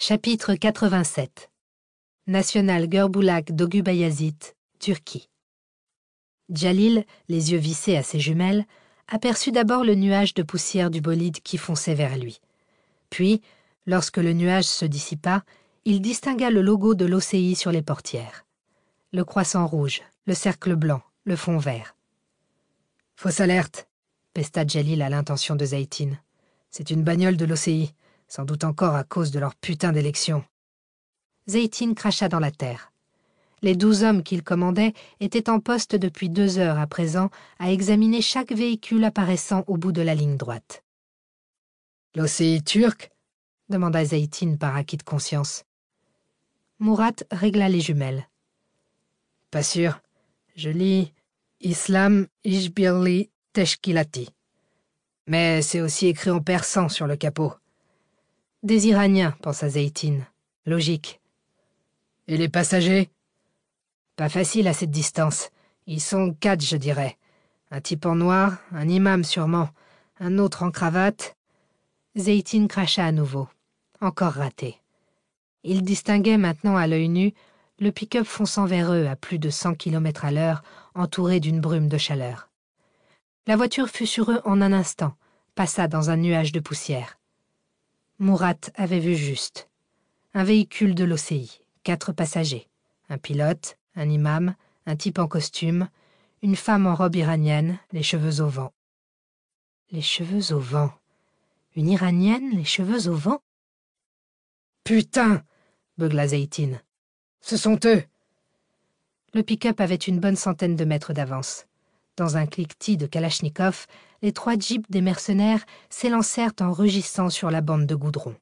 Chapitre 87 National Görbulak Dögü-Bayazit, Turquie. Djalil, les yeux vissés à ses jumelles, aperçut d'abord le nuage de poussière du bolide qui fonçait vers lui. Puis, lorsque le nuage se dissipa, il distingua le logo de l'OCI sur les portières. Le croissant rouge, le cercle blanc, le fond vert. « Fausse alerte !» pesta Djalil à l'intention de Zeytin. « C'est une bagnole de l'OCI, sans doute encore à cause de leur putain d'élection. » Zeytin cracha dans la terre. Les 12 hommes qu'il commandait étaient en poste depuis 2 heures à présent à examiner chaque véhicule apparaissant au bout de la ligne droite. « L'OCI turc ?» demanda Zeytin par acquis de conscience. Murat régla les jumelles. « Pas sûr. Je lis Islam İşbirliği Teşkilatı. Mais c'est aussi écrit en persan sur le capot. » Des Iraniens, pensa Zeytin. Logique. « Et les passagers ?» Pas facile à cette distance. Ils sont 4, je dirais. Un type en noir, un imam sûrement, un autre en cravate. Zeytin cracha à nouveau. Encore raté. Il distinguait maintenant à l'œil nu le pick-up fonçant vers eux à plus de 100 km à l'heure, entouré d'une brume de chaleur. La voiture fut sur eux en un instant, passa dans un nuage de poussière. Murat avait vu juste. Un véhicule de l'OCI, 4 passagers, un pilote, un imam, un type en costume, une femme en robe iranienne, les cheveux au vent. Les cheveux au vent. Une Iranienne, les cheveux au vent? Putain! Beugla Zeytin. Ce sont eux! Le pick-up avait une bonne centaine de mètres d'avance. Dans un cliquetis de Kalachnikov, les 3 jeeps des mercenaires s'élancèrent en rugissant sur la bande de goudron.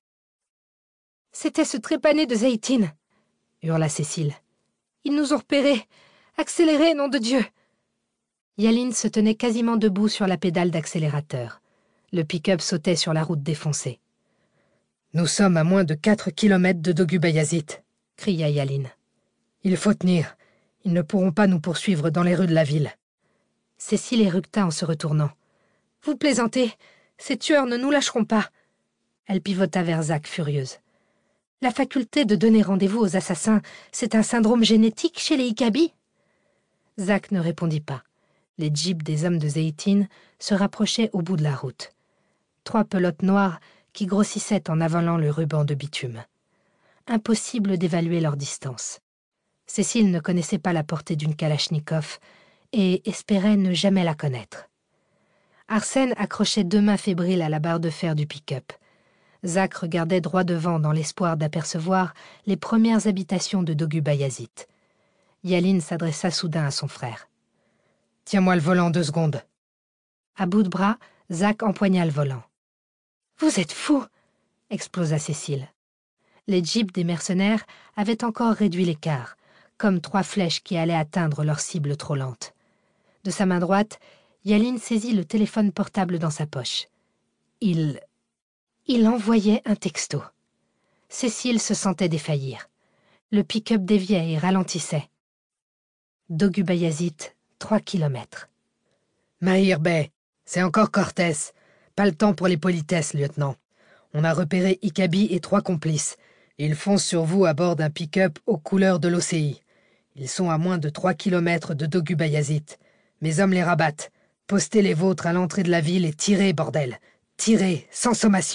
« C'était ce trépané de Zeytin !» hurla Cécile. « Ils nous ont repérés! Accélérez, nom de Dieu !» Yaline se tenait quasiment debout sur la pédale d'accélérateur. Le pick-up sautait sur la route défoncée. « Nous sommes à moins de 4 kilomètres de Dögü-Bayazit !» cria Yaline. « Il faut tenir. Ils ne pourront pas nous poursuivre dans les rues de la ville. » Cécile éructa en se retournant. « Vous plaisantez. Ces tueurs ne nous lâcheront pas. » Elle pivota vers Zach, furieuse. « La faculté de donner rendez-vous aux assassins, c'est un syndrome génétique chez les Ikabi ?» Zach ne répondit pas. Les jeeps des hommes de Zeytin se rapprochaient au bout de la route. 3 pelotes noires qui grossissaient en avalant le ruban de bitume. Impossible d'évaluer leur distance. Cécile ne connaissait pas la portée d'une Kalachnikov et espérait ne jamais la connaître. Arsène accrochait 2 mains fébriles à la barre de fer du pick-up. Zach regardait droit devant dans l'espoir d'apercevoir les premières habitations de Dögü-Bayazit. Yaline s'adressa soudain à son frère. « Tiens-moi le volant 2 secondes. » À bout de bras, Zach empoigna le volant. « Vous êtes fou !» explosa Cécile. Les jeeps des mercenaires avaient encore réduit l'écart, comme 3 flèches qui allaient atteindre leur cible trop lente. De sa main droite, Yaline saisit le téléphone portable dans sa poche. Il envoyait un texto. Cécile se sentait défaillir. Le pick-up déviait et ralentissait. Dögü-Bayazit, 3 kilomètres. « Mahir Bey, c'est encore Cortés. Pas le temps pour les politesses, lieutenant. On a repéré Ikabi et 3 complices. Ils foncent sur vous à bord d'un pick-up aux couleurs de l'OCI. Ils sont à moins de 3 kilomètres de Dögü-Bayazit. Mes hommes les rabattent. Postez les vôtres à l'entrée de la ville et tirez, bordel. Tirez, sans sommation. »